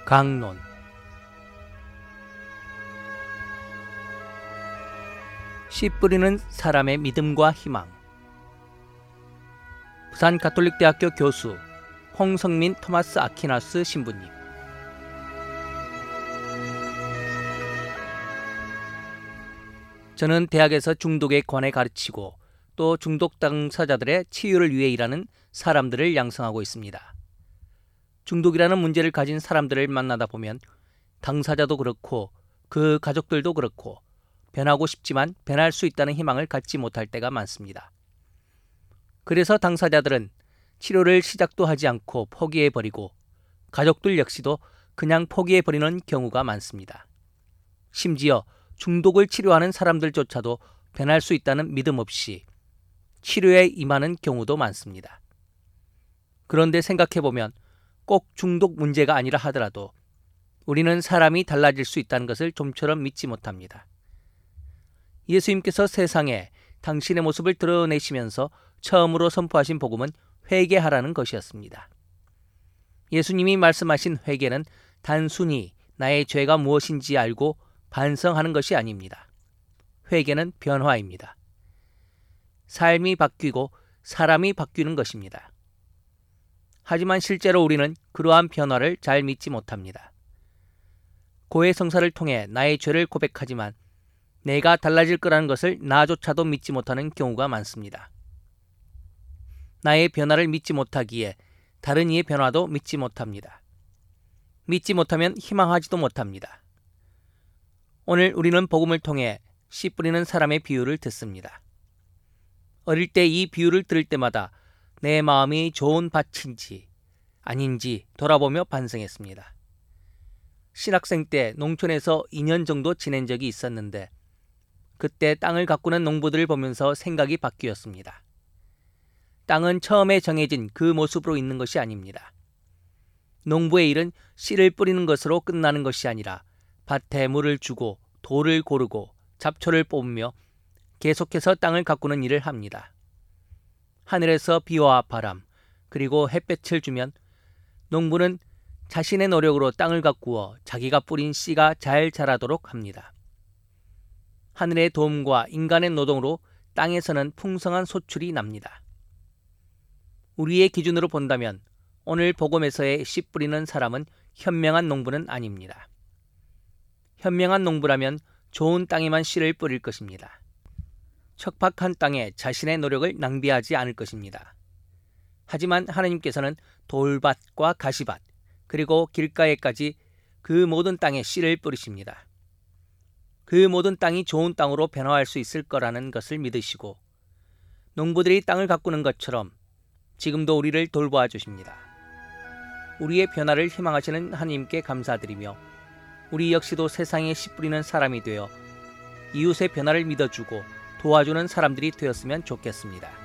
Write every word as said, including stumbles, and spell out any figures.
강론. 씨 뿌리는 사람의 믿음과 희망. 부산 가톨릭대학교 교수 홍성민 토마스 아퀴나스 신부님. 저는 대학에서 중독에 관해 가르치고 또 중독 당사자들의 치유를 위해 일하는 사람들을 양성하고 있습니다. 중독이라는 문제를 가진 사람들을 만나다 보면 당사자도 그렇고 그 가족들도 그렇고 변하고 싶지만 변할 수 있다는 희망을 갖지 못할 때가 많습니다. 그래서 당사자들은 치료를 시작도 하지 않고 포기해버리고 가족들 역시도 그냥 포기해버리는 경우가 많습니다. 심지어 중독을 치료하는 사람들조차도 변할 수 있다는 믿음 없이 치료에 임하는 경우도 많습니다. 그런데 생각해보면 꼭 중독 문제가 아니라 하더라도 우리는 사람이 달라질 수 있다는 것을 좀처럼 믿지 못합니다. 예수님께서 세상에 당신의 모습을 드러내시면서 처음으로 선포하신 복음은 회개하라는 것이었습니다. 예수님이 말씀하신 회개는 단순히 나의 죄가 무엇인지 알고 반성하는 것이 아닙니다. 회개는 변화입니다. 삶이 바뀌고 사람이 바뀌는 것입니다. 하지만 실제로 우리는 그러한 변화를 잘 믿지 못합니다. 고해성사를 통해 나의 죄를 고백하지만 내가 달라질 거라는 것을 나조차도 믿지 못하는 경우가 많습니다. 나의 변화를 믿지 못하기에 다른 이의 변화도 믿지 못합니다. 믿지 못하면 희망하지도 못합니다. 오늘 우리는 복음을 통해 씨 뿌리는 사람의 비유를 듣습니다. 어릴 때 이 비유를 들을 때마다 내 마음이 좋은 밭인지 아닌지 돌아보며 반성했습니다. 신학생 때 농촌에서 이 년 정도 지낸 적이 있었는데 그때 땅을 가꾸는 농부들을 보면서 생각이 바뀌었습니다. 땅은 처음에 정해진 그 모습으로 있는 것이 아닙니다. 농부의 일은 씨를 뿌리는 것으로 끝나는 것이 아니라 밭에 물을 주고 돌을 고르고 잡초를 뽑으며 계속해서 땅을 가꾸는 일을 합니다. 하늘에서 비와 바람 그리고 햇볕을 주면 농부는 자신의 노력으로 땅을 가꾸어 자기가 뿌린 씨가 잘 자라도록 합니다. 하늘의 도움과 인간의 노동으로 땅에서는 풍성한 소출이 납니다. 우리의 기준으로 본다면 오늘 복음에서의 씨 뿌리는 사람은 현명한 농부는 아닙니다. 현명한 농부라면 좋은 땅에만 씨를 뿌릴 것입니다. 척박한 땅에 자신의 노력을 낭비하지 않을 것입니다. 하지만 하나님께서는 돌밭과 가시밭 그리고 길가에까지 그 모든 땅에 씨를 뿌리십니다. 그 모든 땅이 좋은 땅으로 변화할 수 있을 거라는 것을 믿으시고 농부들이 땅을 가꾸는 것처럼 지금도 우리를 돌보아 주십니다. 우리의 변화를 희망하시는 하나님께 감사드리며 우리 역시도 세상에 씨 뿌리는 사람이 되어 이웃의 변화를 믿어주고 도와주는 사람들이 되었으면 좋겠습니다.